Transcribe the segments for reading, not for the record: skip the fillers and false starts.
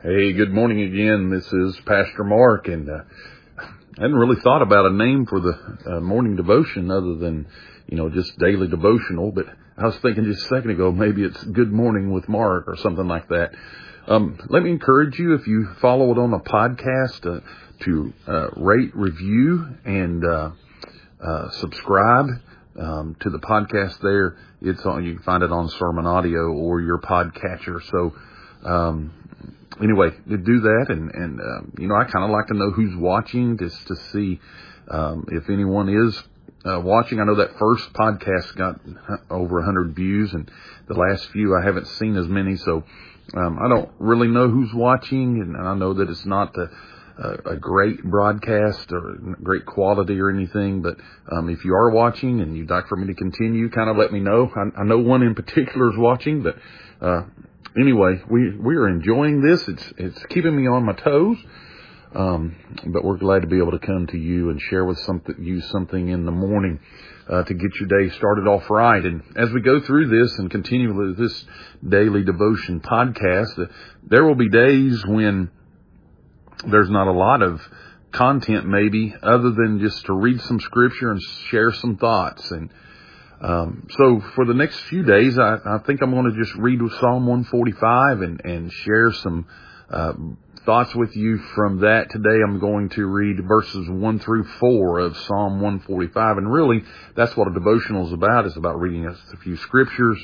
Hey, good morning again. This is Pastor Mark, and I hadn't really thought about a name for the morning devotion other than, just daily devotional, but I was thinking just a second ago, maybe it's Good Morning with Mark or something like that. Let me encourage you, if you follow it on a podcast, to rate, review, and subscribe to the podcast there. It's on, you can find it on Sermon Audio or your podcatcher. So, anyway, to do that, and I kind of like to know who's watching, just to see if anyone is watching. I know that first podcast got over 100 views, and the last few I haven't seen as many, so I don't really know who's watching, and I know that it's not a great broadcast or great quality or anything, but if you are watching and you'd like for me to continue, kind of let me know. I know one in particular is watching, but anyway, we are enjoying this. It's keeping me on my toes, but we're glad to be able to come to you and share with you something in the morning to get your day started off right. And as we go through this and continue with this daily devotion podcast, there will be days when there's not a lot of content, maybe, other than just to read some scripture and share some thoughts. And so for the next few days, I think I'm going to just read Psalm 145 and share some thoughts with you from that. Today I'm going to read verses 1 through 4 of Psalm 145. And really, that's what a devotional is about. It's about reading a few scriptures,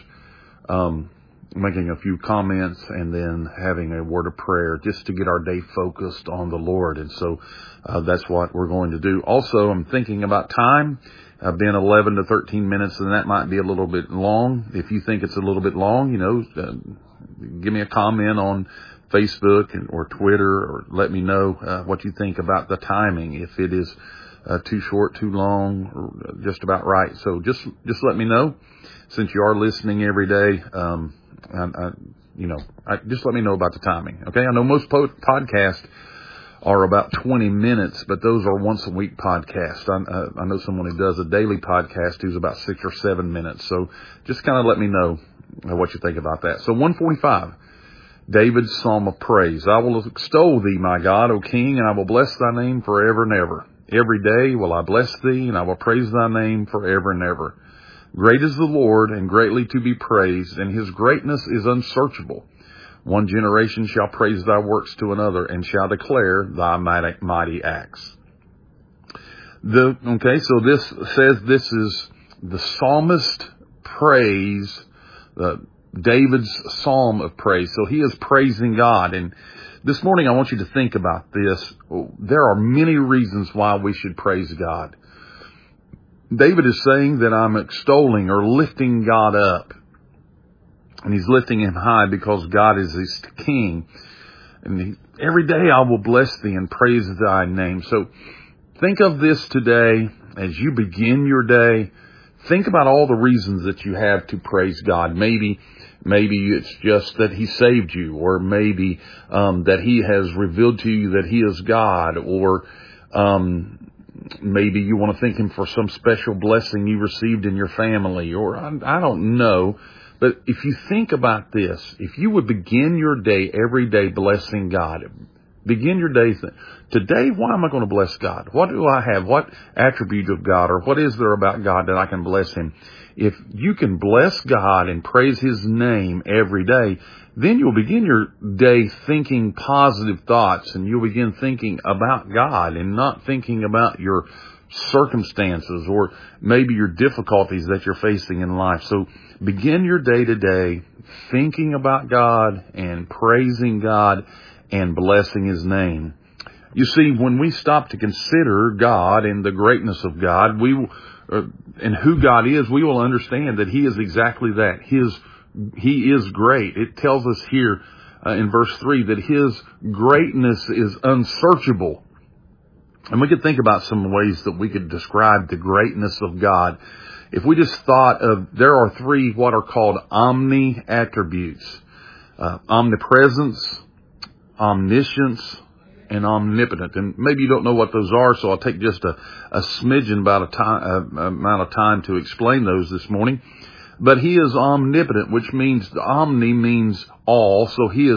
making a few comments, and then having a word of prayer just to get our day focused on the Lord. And so that's what we're going to do. Also, I'm thinking about time. I've been 11 to 13 minutes, and that might be a little bit long. If you think it's a little bit long, give me a comment on Facebook or Twitter, or let me know what you think about the timing. If it is too short, too long, or just about right. So just let me know. Since you are listening every day, just let me know about the timing. Okay, I know most podcasts are about 20 minutes, but those are once a week podcasts. I know someone who does a daily podcast who's about 6 or 7 minutes. So just kind of let me know what you think about that. So 145, David's Psalm of Praise. I will extol thee, my God, O King, and I will bless thy name forever and ever. Every day will I bless thee, and I will praise thy name forever and ever. Great is the Lord, and greatly to be praised, and his greatness is unsearchable. One generation shall praise thy works to another, and shall declare thy mighty acts. So this says this is the psalmist praise, David's psalm of praise. So he is praising God. And this morning I want you to think about this. There are many reasons why we should praise God. David is saying that I'm extolling or lifting God up. And he's lifting him high because God is his king. And every day I will bless thee and praise thy name. So think of this today as you begin your day. Think about all the reasons that you have to praise God. Maybe it's just that he saved you, or maybe that he has revealed to you that he is God, or maybe you want to thank him for some special blessing you received in your family, or I don't know. But if you think about this, if you would begin your day every day blessing God, begin your day, today, why am I going to bless God? What do I have? What attribute of God, or what is there about God that I can bless him? If you can bless God and praise his name every day, then you'll begin your day thinking positive thoughts, and you'll begin thinking about God and not thinking about your circumstances or maybe your difficulties that you're facing in life. So begin your day today thinking about God and praising God and blessing his name. You see, when we stop to consider God and the greatness of God, and who God is, we will understand that he is exactly that. He is great. It tells us here in verse 3 that his greatness is unsearchable. And we could think about some ways that we could describe the greatness of God. If we just thought of, there are 3 what are called omni attributes. Omnipresence, omniscience, and omnipotent. And maybe you don't know what those are, so I'll take just a smidgen amount of time to explain those this morning. But he is omnipotent, which means omni means all. So he is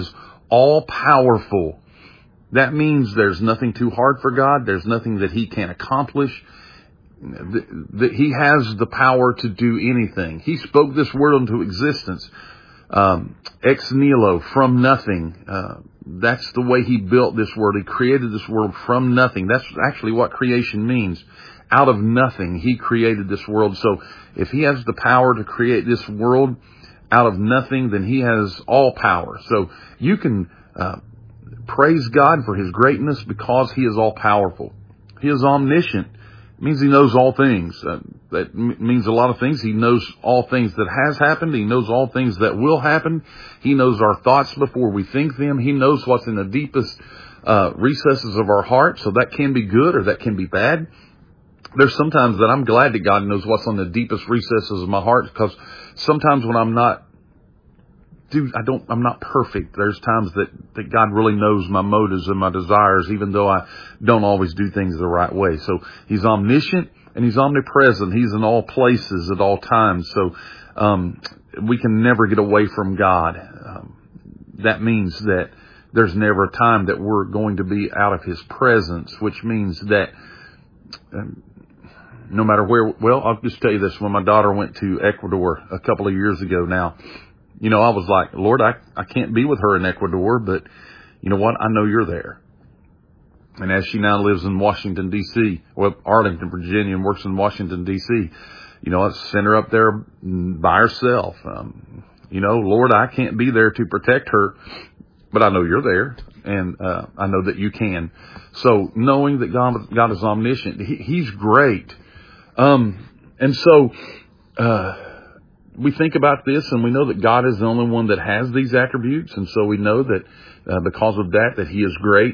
all-powerful. That means there's nothing too hard for God. There's nothing that He can't accomplish. That He has the power to do anything. He spoke this world into existence. Ex nihilo, from nothing. That's the way He built this world. He created this world from nothing. That's actually what creation means. Out of nothing, He created this world. So if He has the power to create this world out of nothing, then He has all power. So you can praise God for His greatness because He is all powerful. He is omniscient. It means He knows all things. That means a lot of things. He knows all things that has happened. He knows all things that will happen. He knows our thoughts before we think them. He knows what's in the deepest recesses of our heart. So that can be good or that can be bad. There's sometimes that I'm glad that God knows what's on the deepest recesses of my heart, because sometimes when I'm not perfect. There's times that God really knows my motives and my desires, even though I don't always do things the right way. So He's omniscient and He's omnipresent. He's in all places at all times. So we can never get away from God. That means that there's never a time that we're going to be out of His presence, which means that no matter where, well, I'll just tell you this. When my daughter went to Ecuador a couple of years ago now, I was like, Lord, I can't be with her in Ecuador, but you know what? I know You're there. And as she now lives in Washington, D.C., Arlington, Virginia, and works in Washington, D.C., I sent her up there by herself. Lord, I can't be there to protect her, but I know You're there, and I know that You can. So knowing that God is omniscient, He's great. And so we think about this, and we know that God is the only one that has these attributes, and so we know that because of that He is great.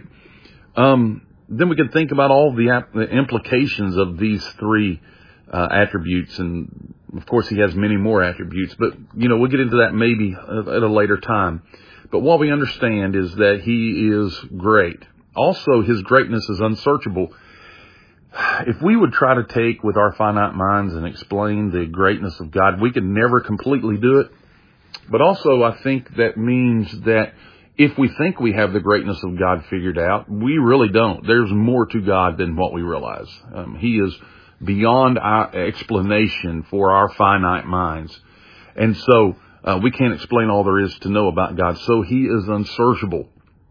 Then we can think about all the implications of these three attributes, and of course He has many more attributes, but we'll get into that maybe at a later time. But what we understand is that He is great. Also, His greatness is unsearchable. If we would try to take with our finite minds and explain the greatness of God, we could never completely do it. But also, I think that means that if we think we have the greatness of God figured out, we really don't. There's more to God than what we realize. He is beyond our explanation for our finite minds. And so we can't explain all there is to know about God. So He is unsearchable.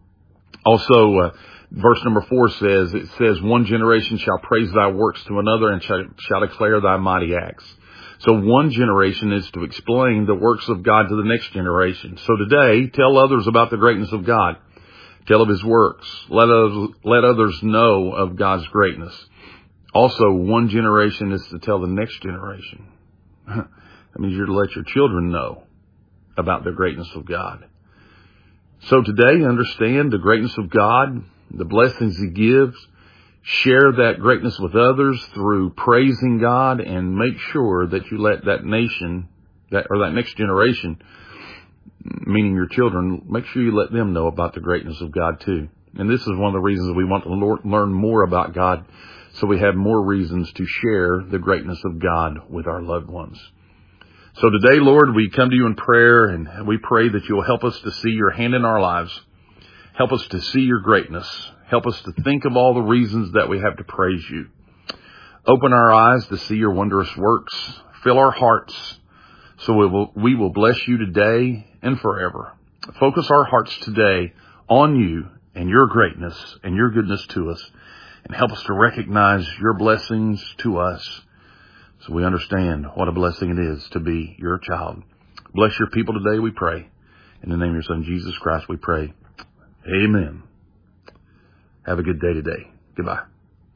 Also, verse number 4 says, one generation shall praise Thy works to another and shall declare Thy mighty acts. So one generation is to explain the works of God to the next generation. So today, tell others about the greatness of God. Tell of His works. Let others know of God's greatness. Also, one generation is to tell the next generation. That means you're to let your children know about the greatness of God. So today, understand the greatness of God, the blessings He gives. Share that greatness with others through praising God, and make sure that you let that nation, that next generation, meaning your children, make sure you let them know about the greatness of God too. And this is one of the reasons we want to learn more about God, so we have more reasons to share the greatness of God with our loved ones. So today, Lord, we come to You in prayer, and we pray that You'll help us to see Your hand in our lives. Help us to see Your greatness. Help us to think of all the reasons that we have to praise You. Open our eyes to see Your wondrous works. Fill our hearts so we will bless You today and forever. Focus our hearts today on You and Your greatness and Your goodness to us. And help us to recognize Your blessings to us, so we understand what a blessing it is to be Your child. Bless Your people today, we pray. In the name of Your Son, Jesus Christ, we pray. Amen. Have a good day today. Goodbye.